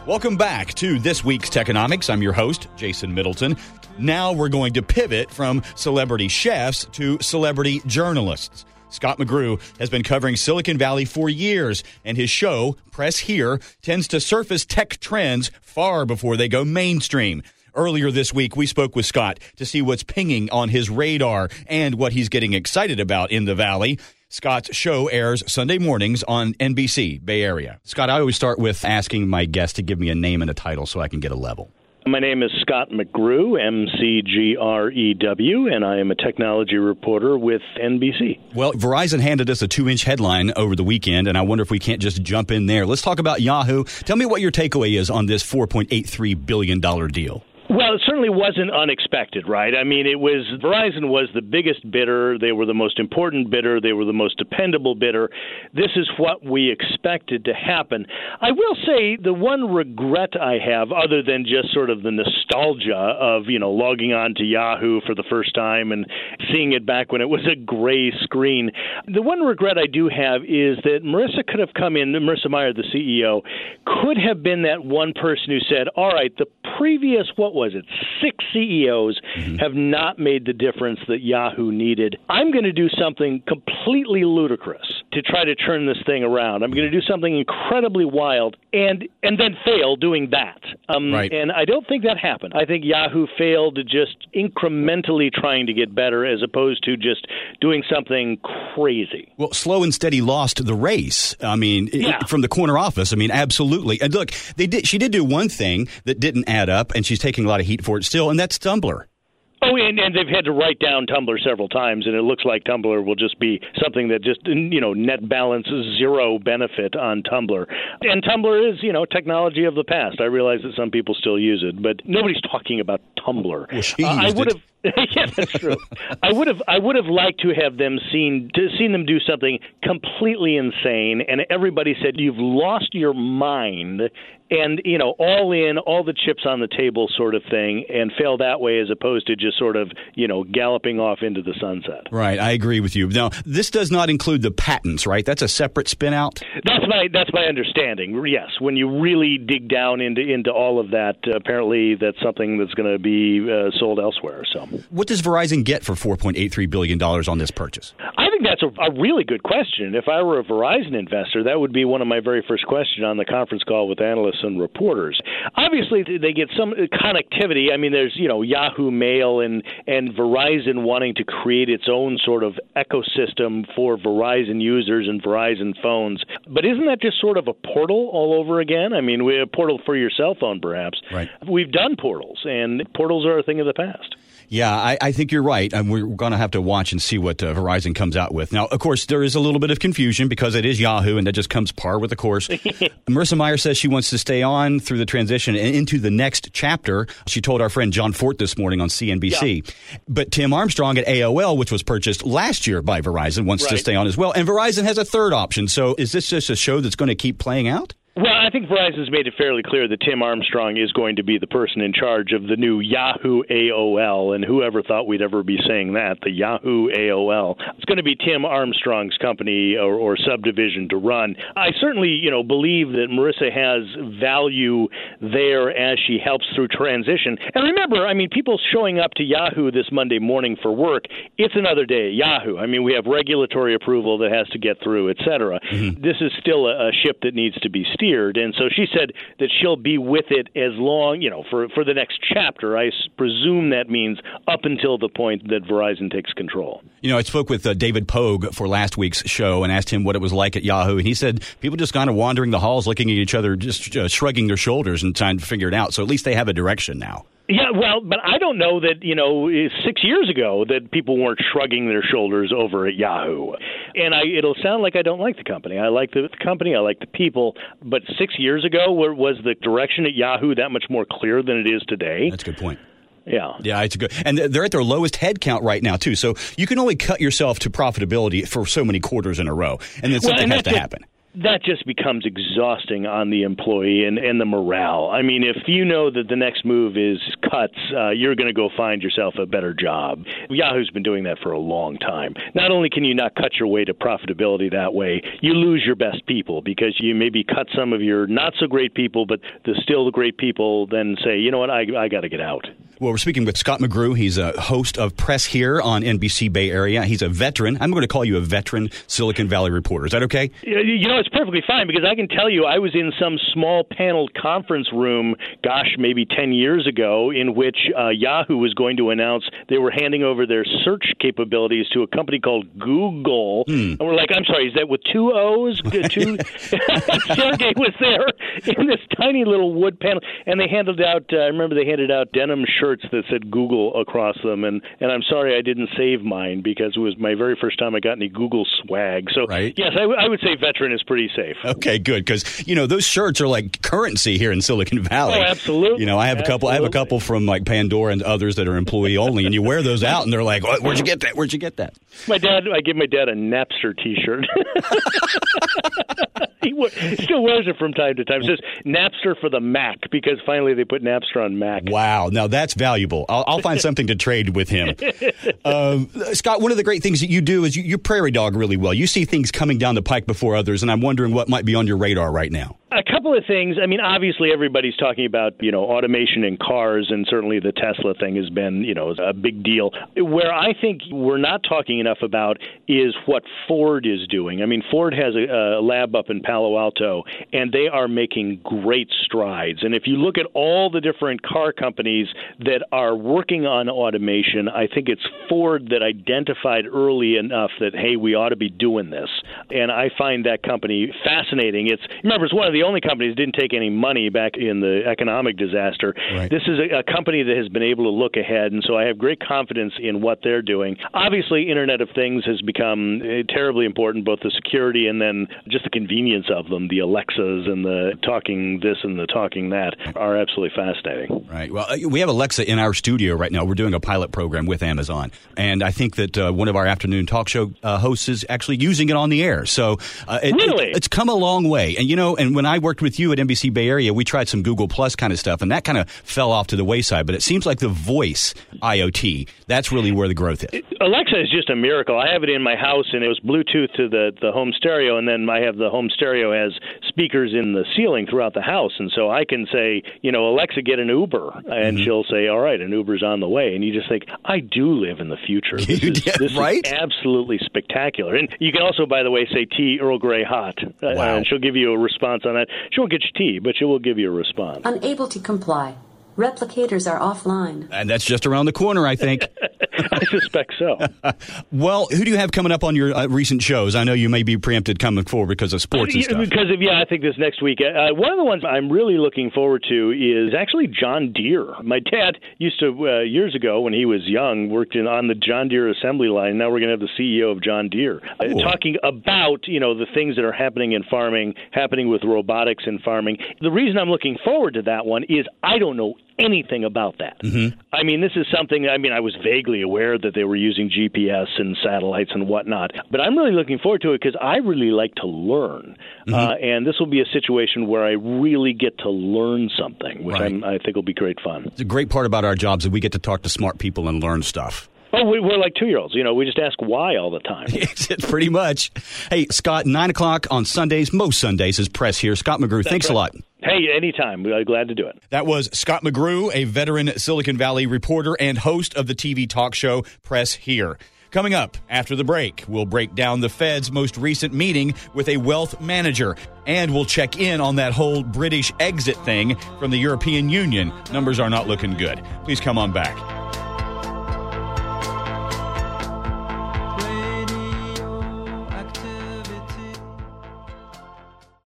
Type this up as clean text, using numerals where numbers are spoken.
Welcome back to this week's Techonomics. I'm your host, Jason Middleton. Now we're going to pivot from celebrity chefs to celebrity journalists. Scott McGrew has been covering Silicon Valley for years, and his show, Press Here, tends to surface tech trends far before they go mainstream. Earlier this week, we spoke with Scott to see what's pinging on his radar and what he's getting excited about in the Valley. Scott's show airs Sunday mornings on NBC, Bay Area. Scott, I always start with asking my guest to give me a name and a title so I can get a level. My name is Scott McGrew, McGrew, and I am a technology reporter with NBC. Well, Verizon handed us a 2-inch headline over the weekend, and I wonder if we can't just jump in there. Let's talk about Yahoo. Tell me what your takeaway is on this $4.83 billion deal. Well, it certainly wasn't unexpected, right? I mean, Verizon was the biggest bidder. They were the most important bidder. They were the most dependable bidder. This is what we expected to happen. I will say the one regret I have, other than just sort of the nostalgia of, logging on to Yahoo for the first time and seeing it back when it was a gray screen, the one regret I do have is that Marissa could have come in, Marissa Mayer, the CEO, could have been that one person who said, all right, the previous, 6 CEOs have not made the difference that Yahoo needed. I'm going to do something completely ludicrous to try to turn this thing around. I'm going to do something incredibly wild and then fail doing that. Right. And I don't think that happened. I think Yahoo failed just incrementally trying to get better as opposed to just doing something crazy. Well, Slow and Steady lost the race. I mean, from the corner office. I mean, absolutely. And look, she did do one thing that didn't add up, and she's taking a lot of heat for it still, and that's Tumblr. Oh, and they've had to write down Tumblr several times, and it looks like Tumblr will just be something that just, net balances zero benefit on Tumblr. And Tumblr is, technology of the past. I realize that some people still use it, but nobody's talking about Tumblr. Well, she used it. Yeah, that's true. I would have liked to have seen them do something completely insane, and everybody said you've lost your mind, and all in, all the chips on the table sort of thing, and fail that way as opposed to just sort of galloping off into the sunset. Right, I agree with you. Now, this does not include the patents, right? That's a separate spin out. That's my understanding. Yes, when you really dig down into all of that, apparently that's something that's going to be sold elsewhere. So. What does Verizon get for $4.83 billion on this purchase? I think that's a really good question. If I were a Verizon investor, that would be one of my very first questions on the conference call with analysts and reporters. Obviously, they get some connectivity. I mean, there's, Yahoo Mail and Verizon wanting to create its own sort of ecosystem for Verizon users and Verizon phones. But isn't that just sort of a portal all over again? I mean, a portal for your cell phone, perhaps. Right. We've done portals, and portals are a thing of the past. Yeah, I think you're right. We're going to have to watch and see what Verizon comes out with. Now, of course, there is a little bit of confusion because it is Yahoo, and that just comes par with the course. Marissa Mayer says she wants to stay on through the transition and into the next chapter. She told our friend John Fort this morning on CNBC. Yeah. But Tim Armstrong at AOL, which was purchased last year by Verizon, wants to stay on as well. And Verizon has a third option. So is this just a show that's going to keep playing out? Well, I think Verizon's made it fairly clear that Tim Armstrong is going to be the person in charge of the new Yahoo AOL, and whoever thought we'd ever be saying that, the Yahoo AOL. It's going to be Tim Armstrong's company or subdivision to run. I certainly, believe that Marissa has value there as she helps through transition. And remember, I mean, people showing up to Yahoo this Monday morning for work, it's another day at Yahoo. I mean, we have regulatory approval that has to get through, et cetera. Mm-hmm. This is still a ship that needs to be steered. And so she said that she'll be with it as long, for the next chapter. I presume that means up until the point that Verizon takes control. I spoke with David Pogue for last week's show and asked him what it was like at Yahoo. And he said people just kind of wandering the halls, looking at each other, just shrugging their shoulders and trying to figure it out. So at least they have a direction now. Yeah, well, but I don't know that, 6 years ago that people weren't shrugging their shoulders over at Yahoo. And it'll sound like I don't like the company. I like the company. I like the people. But 6 years ago, was the direction at Yahoo that much more clear than it is today? That's a good point. Yeah. Yeah, it's good. And they're at their lowest head count right now, too. So you can only cut yourself to profitability for so many quarters in a row. And then something has to happen. that just becomes exhausting on the employee and the morale. I mean, if you know that the next move is cuts, you're going to go find yourself a better job. Yahoo's been doing that for a long time. Not only can you not cut your way to profitability that way, you lose your best people because you maybe cut some of your not-so-great people, but the great people then say, you know what, I got to get out. Well, we're speaking with Scott McGrew. He's a host of Press Here on NBC Bay Area. He's a veteran. I'm going to call you a veteran Silicon Valley reporter. Is that okay? You know, it's perfectly fine because I can tell you I was in some small paneled conference room, maybe 10 years ago, in which Yahoo was going to announce they were handing over their search capabilities to a company called Google. And we're like, I'm sorry, is that with two O's? Sergey was there in this tiny little wood panel, and they handed out, I remember they handed out denim shirts that said Google across them, and I'm sorry I didn't save mine because it was my very first time I got any Google swag. So, right. Yes, I would say veteran is pretty safe. Okay, good, because, those shirts are like currency here in Silicon Valley. Oh, absolutely. I have a couple from like Pandora and others that are employee only, and you wear those out, and they're like, where'd you get that? Where'd you get that? I give my dad a Napster T-shirt. He still wears it from time to time. It says Napster for the Mac because finally they put Napster on Mac. Wow. Now that's valuable. I'll find something to trade with him. Scott, one of the great things that you do is you prairie dog really well. You see things coming down the pike before others, and I'm wondering what might be on your radar right now. A couple of things. I mean, obviously everybody's talking about, automation in cars, and certainly the Tesla thing has been, a big deal. Where I think we're not talking enough about is what Ford is doing. I mean, Ford has a lab up in Palo Alto, and they are making great strides. And if you look at all the different car companies that are working on automation, I think it's Ford that identified early enough that, hey, we ought to be doing this. And I find that company fascinating. It's one of the only companies that didn't take any money back in the economic disaster. Right. This is a company that has been able to look ahead, and so I have great confidence in what they're doing. Obviously, Internet of Things has become terribly important, both the security and then just the convenience of them. The Alexas and the talking this and the talking that are absolutely fascinating. Right. Well, we have Alexa in our studio right now. We're doing a pilot program with Amazon, and I think that one of our afternoon talk show hosts is actually using it on the air. So it's come a long way. And, and when I worked with you at NBC Bay Area, we tried some Google Plus kind of stuff, and that kind of fell off to the wayside. But it seems like the voice IoT, that's really where the growth is. Alexa is just a miracle. I have it in my house, and it was Bluetooth to the home stereo, and then I have the home stereo has speakers in the ceiling throughout the house. And so I can say, Alexa, get an Uber, and she'll say, all right, an Uber's on the way. And you just think, I do live in the future. This is absolutely spectacular. And you can also, by the way, say tea Earl Grey hot, and she'll give you a response on that. She won't get you tea, but she will give you a response. Unable to comply. Replicators are offline. And that's just around the corner, I think. I suspect so. Well, who do you have coming up on your recent shows? I know you may be preempted coming forward because of sports and stuff. I think this next week. One of the ones I'm really looking forward to is actually John Deere. My dad used to, years ago when he was young, worked on the John Deere assembly line. Now we're going to have the CEO of John Deere talking about, the things that are happening in farming, happening with robotics in farming. The reason I'm looking forward to that one is I don't know anything about that. Mm-hmm. I mean, this is something, I was vaguely aware that they were using GPS and satellites and whatnot, but I'm really looking forward to it because I really like to learn. Mm-hmm. And this will be a situation where I really get to learn something, which I think will be great fun. It's a great part about our jobs that we get to talk to smart people and learn stuff. Oh, we're like 2-year-olds. We just ask why all the time. It's pretty much. Hey, Scott, 9 o'clock on Sundays, most Sundays, is Press Here. Scott McGrew, thanks a lot. Hey, anytime. We're glad to do it. That was Scott McGrew, a veteran Silicon Valley reporter and host of the TV talk show Press Here. Coming up after the break, we'll break down the Fed's most recent meeting with a wealth manager, and we'll check in on that whole British exit thing from the European Union. Numbers are not looking good. Please come on back.